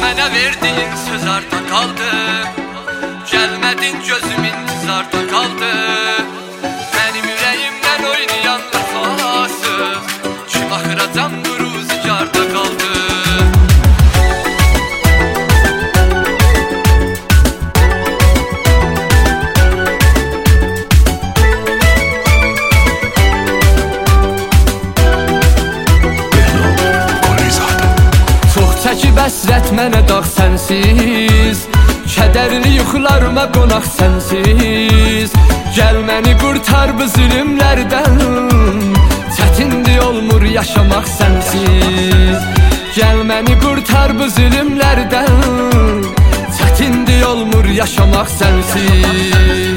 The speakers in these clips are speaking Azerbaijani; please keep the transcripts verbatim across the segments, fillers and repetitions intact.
Mənə verdiyin söz arda qaldı, gəlmədin gözüm intizarda qaldı. Mənim ürəyimdən oynayan vəfasız, kim axıracam bu ruzigarda qaldı. Çəkib əsrət mənə dağ sənsiz, kədərli yuxularıma qonaq sənsiz. Gəl məni qurtar bu zülümlərdən, çətindir olmur yaşamaq sənsiz. Gəl məni qurtar bu zülümlərdən, çətindir olmur yaşamaq sənsiz.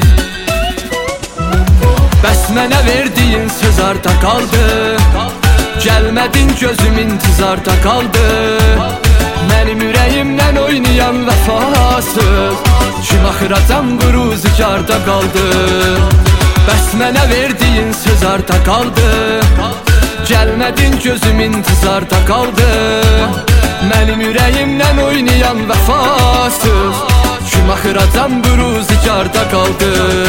Bəs mənə verdiyin söz arda qaldı, gəlmədin gözüm intizarda qaldı. Mənim ürəyimdən oynayan vəfasız, kim axıracam bu ruzigarda qaldı. Bəs mənə verdiyin söz arda qaldı, gəlmədin gözüm intizarda qaldı. Mənim ürəyimdən oynayan vəfasız, kim axıracam bu ruzigarda qaldı.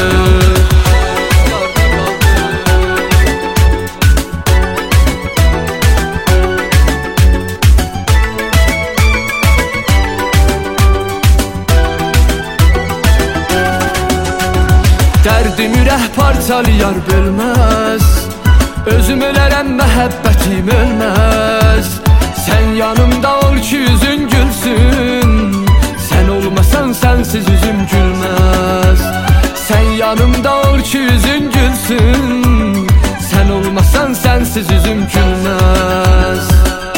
Dərdim ürək parçalayar bölməz, özüm ölərəm məhəbbətim ölməz. Sən yanımda ol ki üzün gülsün, sən olmasan sənsiz üzüm gülməz. Sən yanımda ol ki üzün gülsün, sən olmasan sənsiz üzüm gülməz.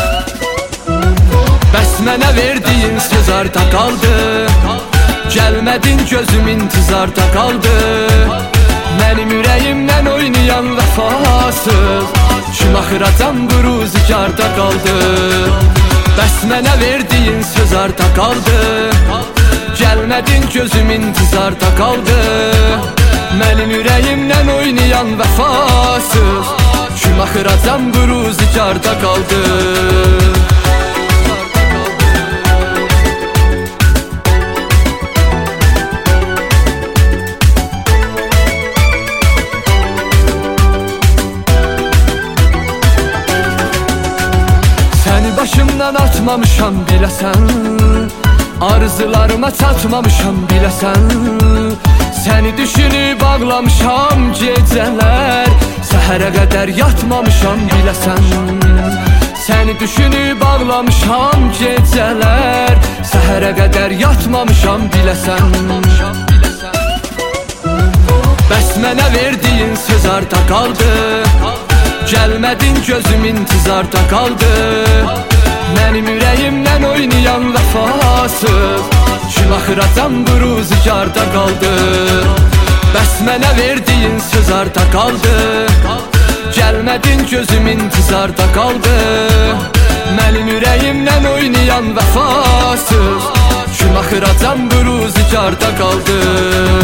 Bəs mənə verdiyin söz arda qaldı, gəlmədin gözüm intizarda qaldı. Mənim ürəyimdən oynayan vəfasız, kim axıracam bu ruzigarda qaldı. Bəs mənə verdiyin söz arda qaldı, gəlmədin gözüm intizarda qaldı. Mənim ürəyimdən oynayan vəfasız, kim axıracam bu ruzigarda qaldı. Başımdan atmamışam biləsən, arzularıma çatmamışam biləsən. Səni düşünüb ağlamışam gecələr, səhərə qədər yatmamışam biləsən. Səni düşünüb ağlamışam gecələr, səhərə qədər yatmamışam biləsən. Bəs mənə verdiyin söz arda qaldı, gəlmədin gözüm intizarda qaldı. Mənim ürəyimdən oynayan vəfasız, kim axıracam bu ruzigarda qaldı. Bəs mənə verdiyin söz arda qaldı, gəlmədin gözüm intizarda qaldı. Mənim ürəyimdən oynayan vəfasız, kim axıracam bu ruzigarda qaldı.